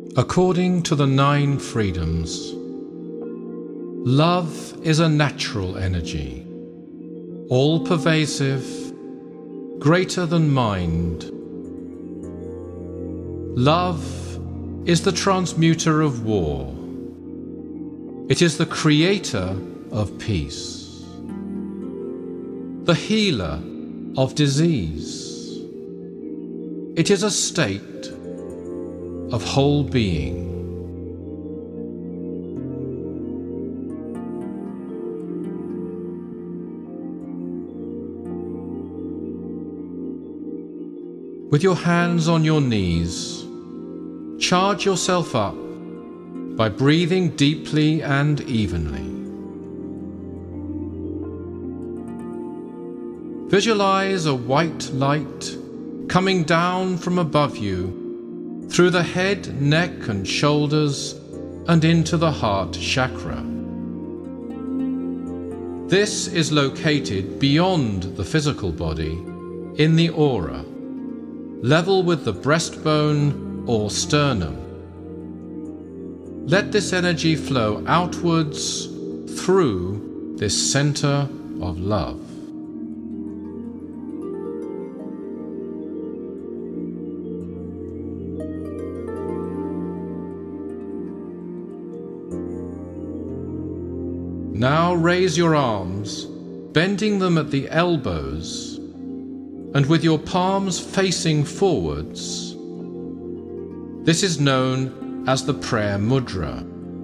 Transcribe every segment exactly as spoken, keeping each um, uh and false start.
According to the Nine Freedoms, love is a natural energy, all-pervasive, greater than mind. Love is the transmuter of war. It is the creator of peace, the healer of disease. It is a state of whole being. With your hands on your knees, charge yourself up by breathing deeply and evenly. Visualize a white light coming down from above you through the head, neck and shoulders and into the heart chakra. This is located beyond the physical body in the aura, level with the breastbone or sternum. Let this energy flow outwards through this center of love. Now raise your arms, bending them at the elbows, and with your palms facing forwards. This is known as the prayer mudra.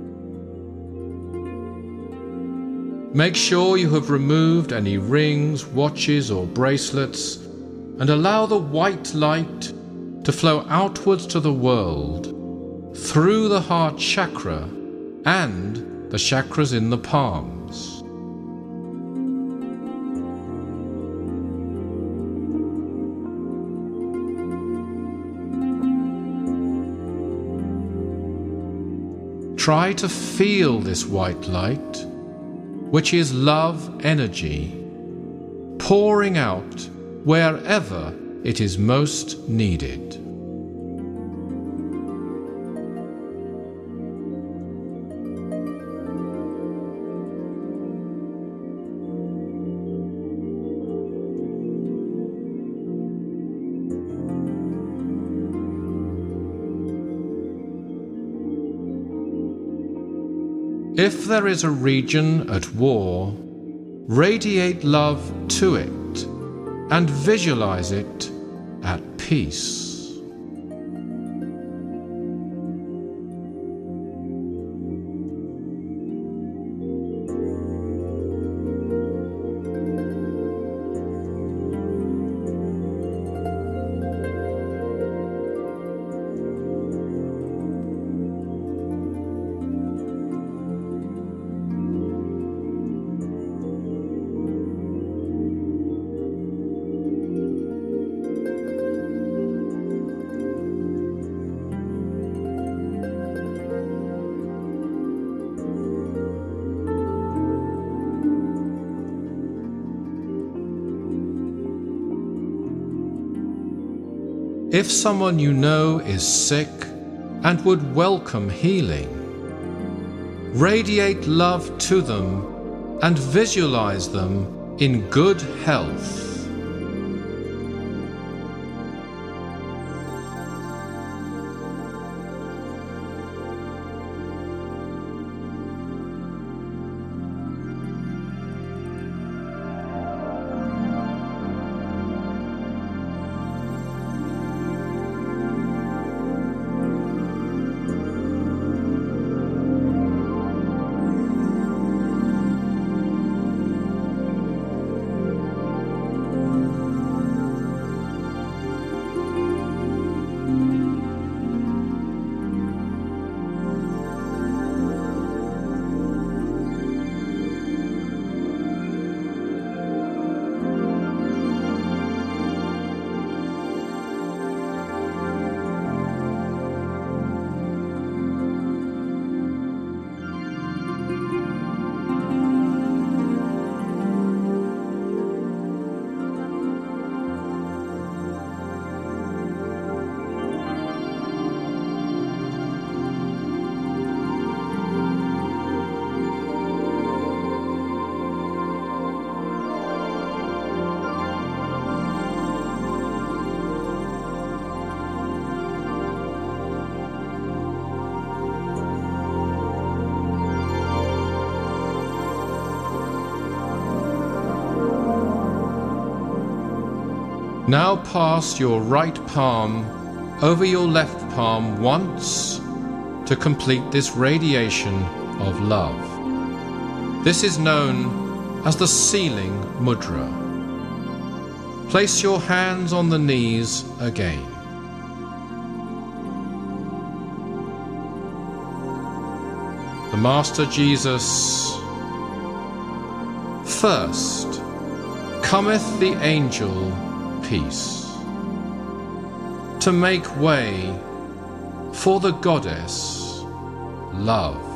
Make sure you have removed any rings, watches or bracelets, and allow the white light to flow outwards to the world through the heart chakra and the chakras in the palms. Try to feel this white light, which is love energy, pouring out wherever it is most needed. If there is a region at war, radiate love to it and visualize it at peace. If someone you know is sick and would welcome healing, radiate love to them and visualize them in good health. Now pass your right palm over your left palm once to complete this radiation of love. This is known as the sealing mudra. Place your hands on the knees again. The Master Jesus: first cometh the angel peace, to make way for the goddess love.